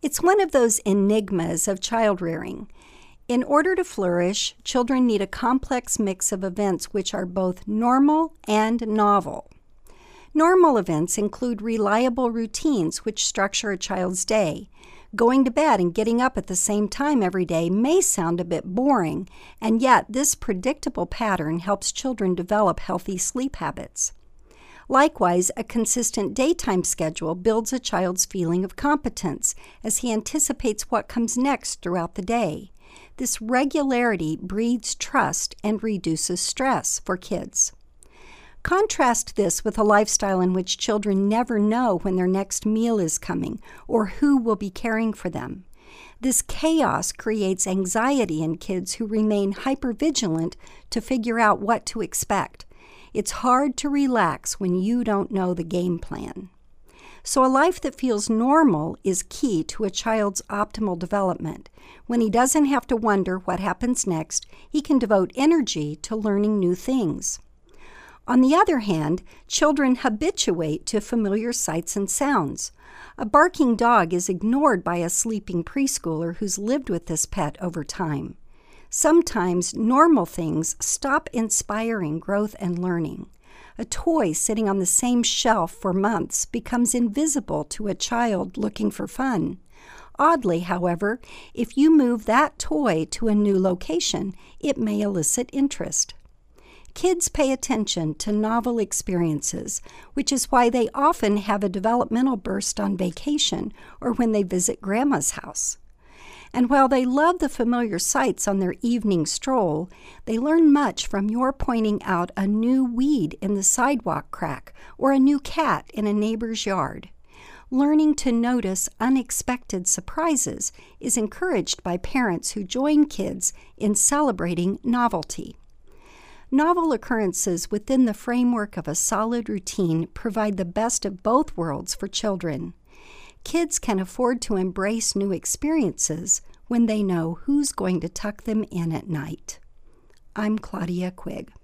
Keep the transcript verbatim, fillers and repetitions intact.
It's one of those enigmas of child rearing. In order to flourish, children need a complex mix of events which are both normal and novel. Normal events include reliable routines which structure a child's day. Going to bed and getting up at the same time every day may sound a bit boring, and yet this predictable pattern helps children develop healthy sleep habits. Likewise, a consistent daytime schedule builds a child's feeling of competence as he anticipates what comes next throughout the day. This regularity breeds trust and reduces stress for kids. Contrast this with a lifestyle in which children never know when their next meal is coming or who will be caring for them. This chaos creates anxiety in kids who remain hypervigilant to figure out what to expect. It's hard to relax when you don't know the game plan. So a life that feels normal is key to a child's optimal development. When he doesn't have to wonder what happens next, he can devote energy to learning new things. On the other hand, children habituate to familiar sights and sounds. A barking dog is ignored by a sleeping preschooler who's lived with this pet over time. Sometimes normal things stop inspiring growth and learning. A toy sitting on the same shelf for months becomes invisible to a child looking for fun. Oddly, however, if you move that toy to a new location, it may elicit interest. Kids pay attention to novel experiences, which is why they often have a developmental burst on vacation or when they visit Grandma's house. And while they love the familiar sights on their evening stroll, they learn much from your pointing out a new weed in the sidewalk crack or a new cat in a neighbor's yard. Learning to notice unexpected surprises is encouraged by parents who join kids in celebrating novelty. Novel occurrences within the framework of a solid routine provide the best of both worlds for children. Kids can afford to embrace new experiences when they know who's going to tuck them in at night. I'm Claudia Quigg.